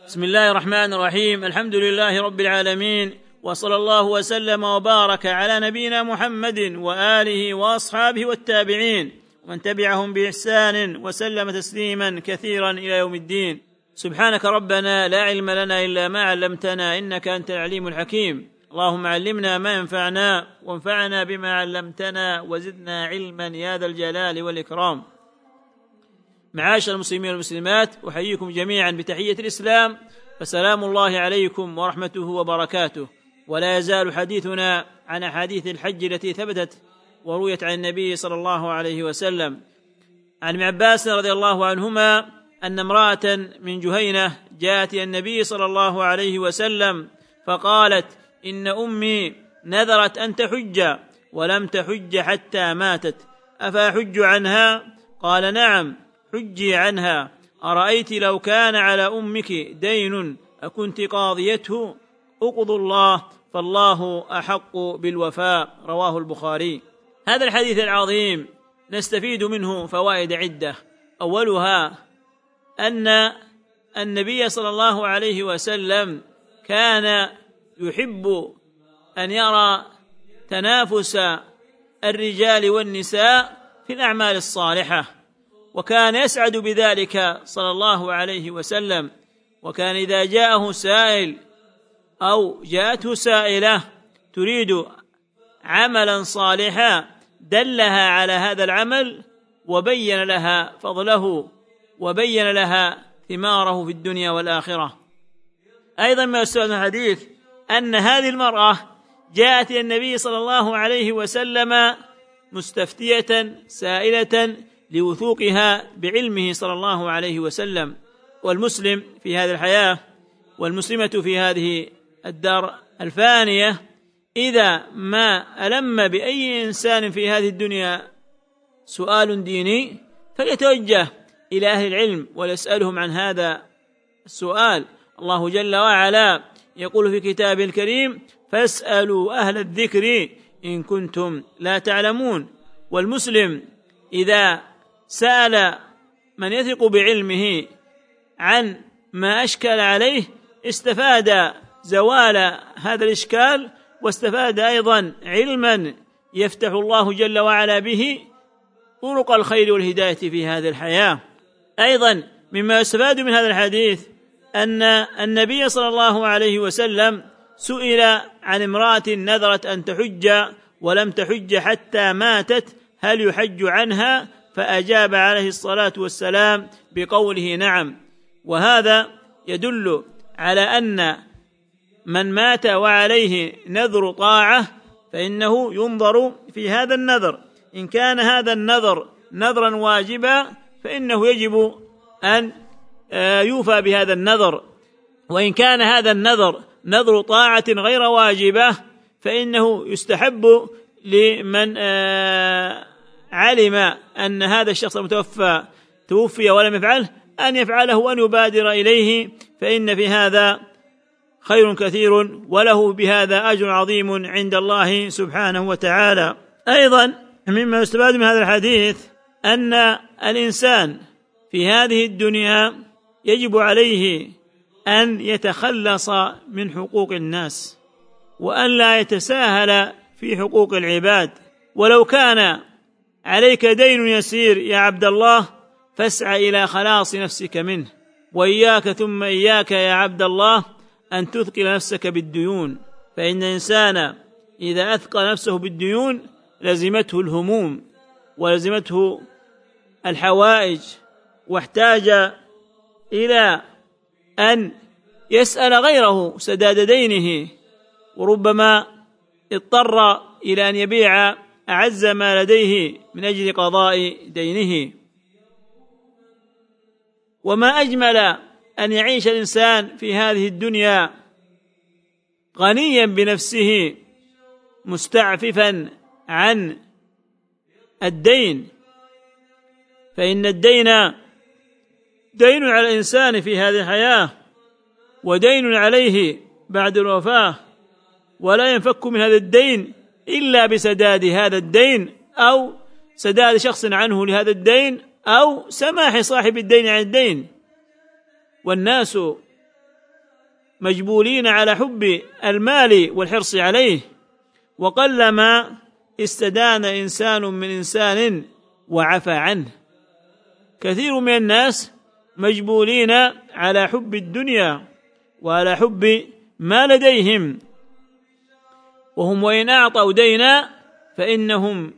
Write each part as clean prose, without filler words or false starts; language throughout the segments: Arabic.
بسم الله الرحمن الرحيم. الحمد لله رب العالمين، وصلى الله وسلم وبارك على نبينا محمد وآله وأصحابه والتابعين ومن تبعهم بإحسان وسلم تسليما كثيرا إلى يوم الدين. سبحانك ربنا لا علم لنا إلا ما علمتنا إنك أنت العليم الحكيم. اللهم علمنا ما ينفعنا وانفعنا بما علمتنا وزدنا علما يا ذا الجلال والإكرام. معاشر المسلمين والمسلمات، أحييكم جميعا بتحية الإسلام، فسلام الله عليكم ورحمته وبركاته. ولا يزال حديثنا عن أحاديث الحج التي ثبتت ورويت عن النبي صلى الله عليه وسلم. عن ابن عباس رضي الله عنهما أن امرأة من جهينة جاءت إلى النبي صلى الله عليه وسلم فقالت: إن أمي نذرت أن تحج ولم تحج حتى ماتت، أفأحج عنها؟ قال: نعم، حجي عنها. أرأيت لو كان على أمك دين أكنت قاضيته؟ أقض الله، فالله أحق بالوفاء. رواه البخاري. هذا الحديث العظيم نستفيد منه فوائد عدة. أولها أن النبي صلى الله عليه وسلم كان يحب أن يرى تنافس الرجال والنساء في الأعمال الصالحة، وكان يسعد بذلك صلى الله عليه وسلم. وكان إذا جاءه سائل أو جاءته سائلة تريد عملا صالحا دلها على هذا العمل وبين لها فضله وبين لها ثماره في الدنيا والآخرة. أيضا ما يستفاد من الحديث أن هذه المرأة جاءت إلى النبي صلى الله عليه وسلم مستفتية سائلة لوثوقها بعلمه صلى الله عليه وسلم. والمسلم في هذه الحياة والمسلمة في هذه الدار الفانية إذا ما ألم بأي إنسان في هذه الدنيا سؤال ديني فليتوجه إلى أهل العلم وليسألهم عن هذا السؤال. الله جل وعلا يقول في كتابه الكريم: فاسألوا أهل الذكر إن كنتم لا تعلمون. والمسلم إذا سأل من يثق بعلمه عن ما أشكل عليه استفاد زوال هذا الإشكال، واستفاد أيضا علما يفتح الله جل وعلا به طرق الخير والهداية في هذه الحياة. أيضا مما يستفاد من هذا الحديث أن النبي صلى الله عليه وسلم سئل عن امرأة نذرت أن تحج ولم تحج حتى ماتت، هل يحج عنها؟ فأجاب عليه الصلاة والسلام بقوله: نعم. وهذا يدل على أن من مات وعليه نذر طاعة فإنه ينظر في هذا النذر. إن كان هذا النذر نذرا واجبا فإنه يجب أن يوفى بهذا النذر، وإن كان هذا النذر نذر طاعة غير واجبة فإنه يستحب لمن علم أن هذا الشخص المتوفى توفي ولم يفعله أن يفعله وأن يبادر إليه، فإن في هذا خير كثير وله بهذا أجر عظيم عند الله سبحانه وتعالى. أيضا مما يستفاد من هذا الحديث أن الإنسان في هذه الدنيا يجب عليه أن يتخلص من حقوق الناس وأن لا يتساهل في حقوق العباد. ولو كان عليك دين يسير يا عبد الله فاسعى إلى خلاص نفسك منه، وإياك ثم إياك يا عبد الله أن تثقل نفسك بالديون، فإن الإنسان إذا أثقل نفسه بالديون لزمته الهموم ولزمته الحوائج، واحتاج إلى أن يسأل غيره سداد دينه، وربما اضطر إلى أن يبيع أعز ما لديه من أجل قضاء دينه. وما أجمل أن يعيش الإنسان في هذه الدنيا غنيا بنفسه مستعففا عن الدين، فإن الدين دين على الإنسان في هذه الحياة ودين عليه بعد الوفاة، ولا ينفك من هذا الدين إلا بسداد هذا الدين أو سداد شخص عنه لهذا الدين أو سماح صاحب الدين عن الدين. والناس مجبولين على حب المال والحرص عليه، وقلما استدان إنسان من إنسان وعفى عنه. كثير من الناس مجبولين على حب الدنيا وعلى حب ما لديهم، وهم وإن أعطوا دينا فإنهم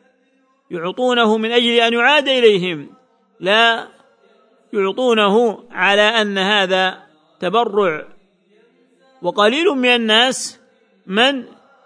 يعطونه من أجل أن يعاد إليهم، لا يعطونه على أن هذا تبرع. وقليل من الناس من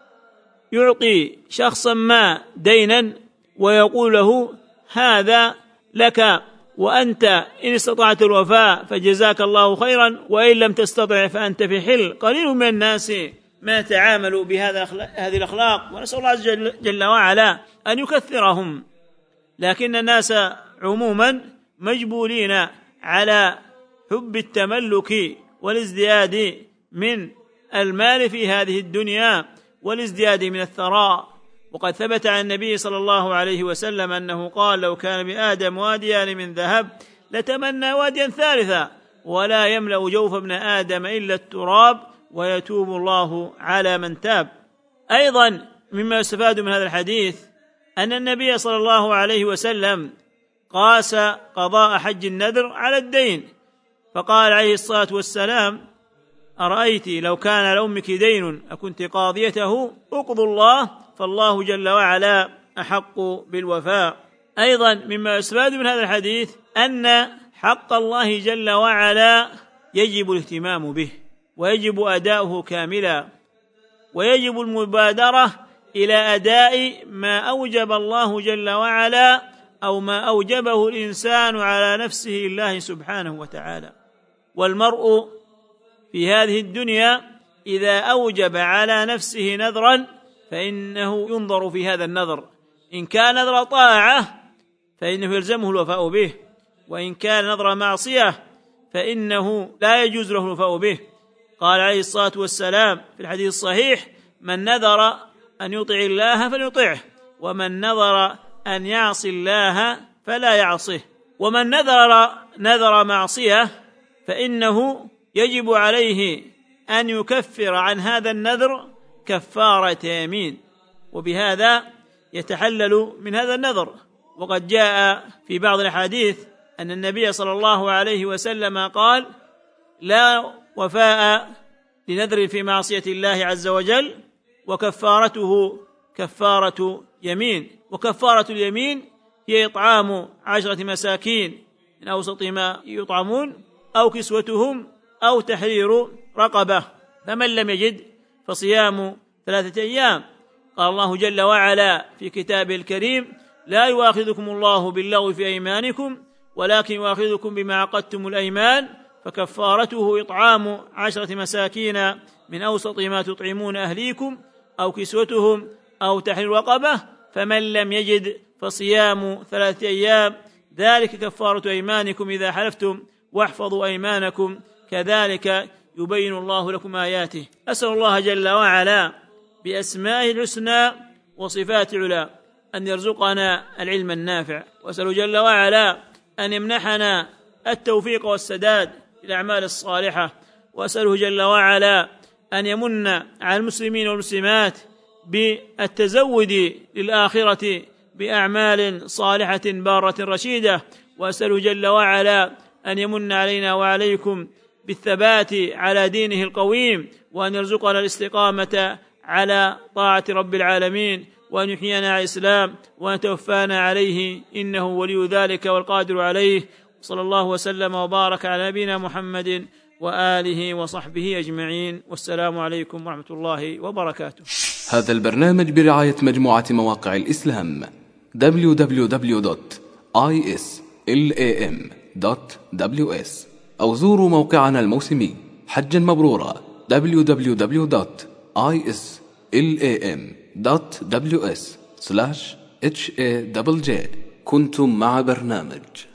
يعطي شخصا ما دينا ويقول له هذا لك وأنت إن استطعت الوفاء فجزاك الله خيرا، وإن لم تستطع فأنت في حل. قليل من الناس ما يتعاملوا هذه الأخلاق، ونسأل الله جل وعلا أن يكثرهم. لكن الناس عموما مجبولين على حب التملك والازدياد من المال في هذه الدنيا والازدياد من الثراء. وقد ثبت عن النبي صلى الله عليه وسلم أنه قال: لو كان بآدم واديان من ذهب لتمنى واديا ثالثا، ولا يملأ جوف ابن آدم إلا التراب، ويتوب الله على من تاب. أيضا مما يستفاد من هذا الحديث أن النبي صلى الله عليه وسلم قاس قضاء حج النذر على الدين، فقال عليه الصلاة والسلام: أرأيت لو كان لأمك دين أكنت قاضيته؟ اقضوا الله، فالله جل وعلا أحق بالوفاء. أيضا مما يستفاد من هذا الحديث أن حق الله جل وعلا يجب الاهتمام به، ويجب أداؤه كاملا، ويجب المبادرة إلى أداء ما أوجب الله جل وعلا أو ما أوجبه الإنسان على نفسه الله سبحانه وتعالى. والمرء في هذه الدنيا إذا أوجب على نفسه نذرا فإنه ينظر في هذا النذر، إن كان نذر طاعة فإنه يلزمه الوفاء به، وإن كان نذر معصية فإنه لا يجوز له الوفاء به. قال عليه الصلاة والسلام في الحديث الصحيح: من نذر أن يطع الله فليطعه، ومن نذر أن يعصي الله فلا يعصه. ومن نذر معصية فإنه يجب عليه أن يكفر عن هذا النذر كفارة يمين، وبهذا يتحلل من هذا النذر. وقد جاء في بعض الأحاديث أن النبي صلى الله عليه وسلم قال: لا وفاء لنذر في معصية الله عز وجل، وكفارته كفارة يمين. وكفارة اليمين هي إطعام 10 مساكين من أوسط ما يطعمون، أو كسوتهم، أو تحرير رقبة، فمن لم يجد فصيام 3 أيام. قال الله جل وعلا في كتابه الكريم: لا يؤاخذكم الله باللغو في أيمانكم ولكن يؤاخذكم بما عقدتم الأيمان، فكفارته إطعام 10 مساكين من أوسط ما تطعمون أهليكم، أو كسوتهم، أو تحرير رقبة، فمن لم يجد فصيام 3 أيام، ذلك كفارة أيمانكم إذا حلفتم، واحفظوا أيمانكم، كذلك يبين الله لكم آياته. أسأل الله جل وعلا بأسمائه الحسنى وصفات العلى أن يرزقنا العلم النافع، وأسأل جل وعلا أن يمنحنا التوفيق والسداد للأعمال الصالحة، وأسأله جل وعلا أن يمن على المسلمين والمسلمات بالتزود للآخرة بأعمال صالحة بارة رشيدة، وأسأله جل وعلا أن يمن علينا وعليكم بالثبات على دينه القويم، وأن يرزقنا الاستقامة على طاعة رب العالمين، وأن يحيينا على الإسلام، وأن يتوفانا عليه، إنه ولي ذلك والقادر عليه. صلى الله وسلم وبارك على نبينا محمد وآله وصحبه أجمعين، والسلام عليكم ورحمة الله وبركاته. هذا البرنامج برعاية مجموعة مواقع الإسلام www.islam.ws، أو زوروا موقعنا الموسمي حجا مبرورا www.islam.ws/HAJJ. كنتم مع برنامج